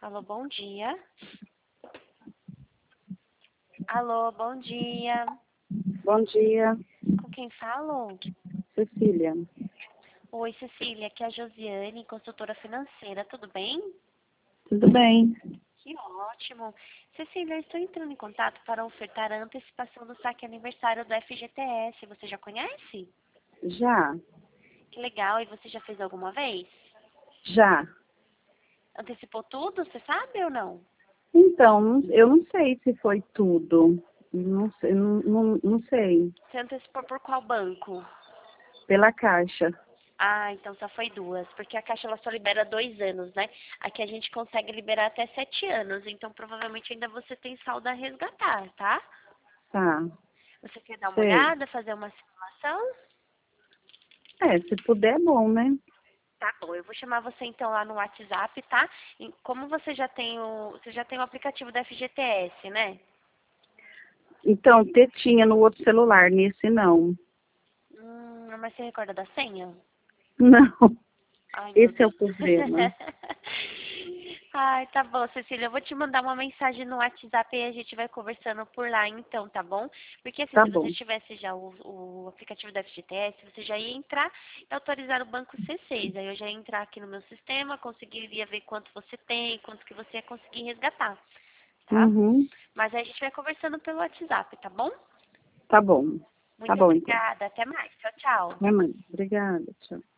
Alô, bom dia. Alô, bom dia. Bom dia, Com quem falo? Cecília. Oi, Cecília, aqui é a Josiane, consultora financeira, tudo bem? Tudo bem? Que ótimo. Cecília, eu estou entrando em contato para ofertar a antecipação do saque aniversário do FGTS. Você já conhece? Já, Que legal. E você já fez alguma vez? já. Antecipou tudo, você sabe ou não? Então, eu não sei se foi tudo. Não sei, não sei. Você antecipou por qual banco? Pela Caixa. Ah, então só foi duas, porque a Caixa ela só libera 2 anos, né? Aqui a gente consegue liberar até 7 anos, então provavelmente ainda você tem saldo a resgatar, tá? Tá, Você quer dar uma sei. olhada, fazer uma simulação? Se puder, é bom, né? Tá bom, eu vou chamar você então lá no WhatsApp, tá? Como você já tem o aplicativo da FGTS, né? Então, tinha no outro celular, nesse não. Mas você recorda da senha? Não, Ai, meu esse é o Deus. problema. Ai, tá bom, Cecília. Eu vou te mandar uma mensagem no WhatsApp e a gente vai conversando por lá então, tá bom? Porque assim, Tá se você bom. tivesse já o aplicativo da FGTS, você já ia entrar e autorizar o banco C6. Aí eu já ia entrar aqui no meu sistema, conseguiria ver quanto você tem, quanto que você ia conseguir resgatar, tá? Uhum, Mas aí a gente vai conversando pelo WhatsApp, tá bom? tá bom. Tá Muito bom, então. obrigada. Até mais. Tchau, tchau. Minha mãe, obrigada, tchau.